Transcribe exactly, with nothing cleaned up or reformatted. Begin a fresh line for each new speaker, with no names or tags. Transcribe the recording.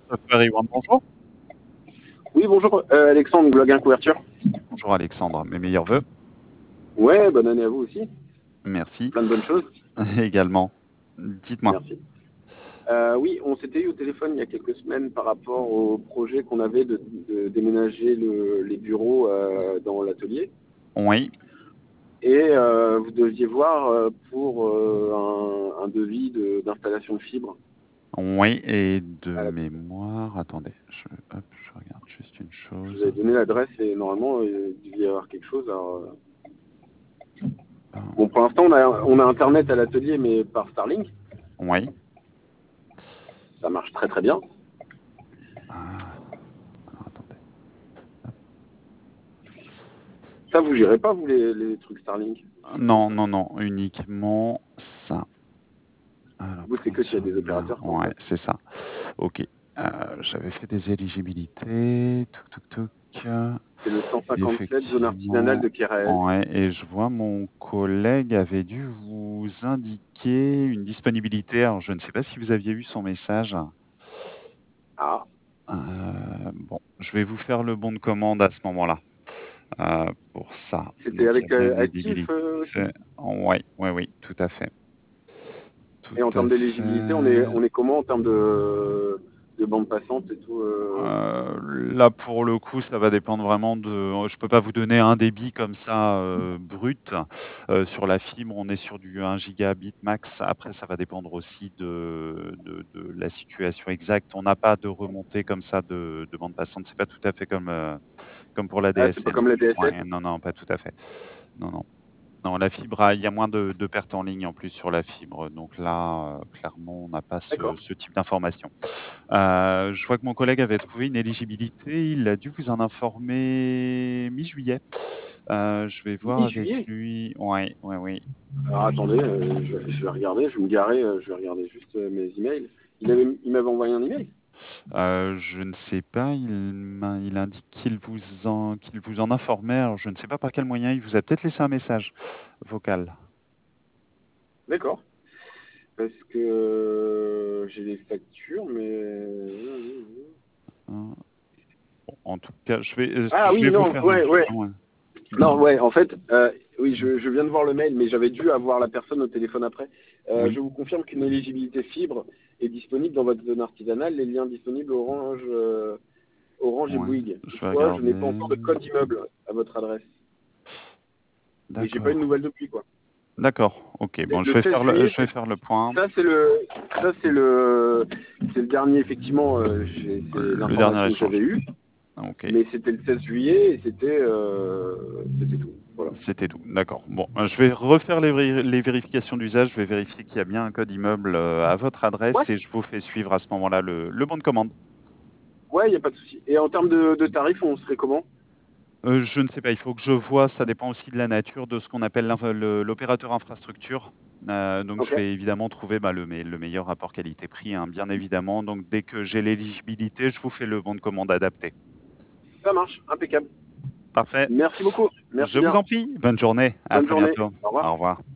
Software One, bonjour.
Oui, bonjour, euh, Alexandre, Bloguin Couverture.
Bonjour Alexandre, mes meilleurs voeux.
Ouais, bonne année à vous aussi.
Merci.
Plein de bonnes choses.
Également. Dites-moi.
Merci. Euh, oui, on s'était eu au téléphone il y a quelques semaines par rapport au projet qu'on avait de, de déménager le, les bureaux euh, dans l'atelier.
Oui.
Et euh, vous deviez voir euh, pour euh, un, un devis de- d'installation de, fibre.
Oui, et de
Euh,
mémoire, attendez, je, hop, je regarde juste une
je vous
chose.
avais donné l'adresse et normalement euh, il devait y avoir quelque chose. Alors, euh,
Euh,
Bon, pour l'instant on a, on a internet à l'atelier mais par Starlink.
Oui.
Ça marche très très bien.
Ah, alors, attendez.
Ça vous gérez pas vous les, les trucs Starlink?
Non, non, non, uniquement ça. Alors,
Vous, c'est
point
que s'il y a
sur
des
l'un.
opérateurs qui en
Ouais,
font.
c'est ça. Ok. Euh, j'avais fait des éligibilités. Touc, touc, touc.
C'est le cent cinquante-sept, zone artisanale de
Effectivement.
Kéraël.
Ouais, et je vois mon collègue avait dû vous indiquer une disponibilité. Alors, je ne sais pas si vous aviez eu son message.
Ah,
Euh, bon, je vais vous faire le bon de commande à ce moment-là. euh, pour ça.
c'était
Donc, il y
avec
a bien
euh,
une
Actif
éligibilité.
euh, aussi.
Oui, oui, oui, tout à fait. Tout
Et en
à
termes d'éligibilité, on est,
fait.
on est comment en termes de, de bande passante et tout euh...
Euh, là, pour le coup, ça va dépendre vraiment de. Je peux pas vous donner un débit comme ça euh, brut. Euh, sur la fibre, on est sur du un gigabit max. Après, ça va dépendre aussi de, de, de la situation exacte. On n'a pas de remontée comme ça de, de bande passante. C'est pas tout à fait comme euh, comme pour la
Ah, c'est pas
D S L.
comme la D S L.
Ouais, non, non, pas tout à fait. Non, non. Non, la fibre, a- il y a moins de, de pertes en ligne en plus sur la fibre. Donc là, euh, clairement, on n'a pas ce,
D'accord.
ce type d'information. Euh, je vois que mon collègue avait trouvé une éligibilité. Il a dû vous en informer mi-juillet. Euh, je vais voir avec
Mi-juillet.
lui. Oui, oui, oui.
Alors attendez, euh, je, vais, je vais regarder, je vais me garer, euh, je vais regarder juste euh, mes emails. Il avait- il m'avait envoyé un email.
Euh, je ne sais pas. Il, m'a- il indique qu'il vous en, qu'il vous en informait. Alors, je ne sais pas par quel moyen. Il vous a peut-être laissé un message vocal.
D'accord. Parce que euh, j'ai les factures, mais...
Hein. Bon, en tout cas, je vais, euh,
Ah
je vais
oui,
vous
non,
faire.
ouais, ouais.
Ouais.
Non, ouais, en fait, euh, oui, je, je viens de voir le mail, mais j'avais dû avoir la personne au téléphone après. Euh,
Oui.
je vous confirme qu'une éligibilité fibre est disponible dans votre zone artisanale. Les liens disponibles Orange, euh, Orange et
Ouais.
Bouygues.
Je vais
Toutefois, je n'ai pas
regarder.
encore de code d'immeuble à votre adresse. Et j'ai pas eu de
D'accord.
nouvelles depuis, quoi.
D'accord. Ok.
Le
Bon, je
le
vais
seize
faire le,
juillet,
je vais
c'est-
faire le point.
ça c'est le, ça c'est le, c'est le dernier, effectivement, euh, j'ai- c'est
Le dernier
l'information que
échange.
j'avais eue.
Ok.
Mais c'était le seize juillet et c'était, euh, c'était tout. Voilà.
C'était tout. D'accord. Bon, euh, je vais refaire les, véri- les vérifications d'usage. Je vais vérifier qu'il y a bien un code immeuble euh, à votre
Ouais,
adresse et je vous fais suivre à ce moment-là le, le bon de commande.
ouais, il n'y a pas de souci. Et en termes de, de tarifs, on serait comment?
Euh, je ne sais pas, il faut que je vois, ça dépend aussi de la nature de ce qu'on appelle l'inf- le- l'opérateur infrastructure. Euh, donc je
Ok,
vais évidemment trouver bah, le, me- le meilleur rapport qualité-prix, hein, bien évidemment. Donc dès que j'ai l'éligibilité, je vous fais le bon de commande adapté.
ça marche, impeccable.
Parfait.
Merci beaucoup,
Je
merci
vous
bien.
en prie. Bonne journée. À
Bonne
très
journée,
bientôt.
au revoir.
Au revoir.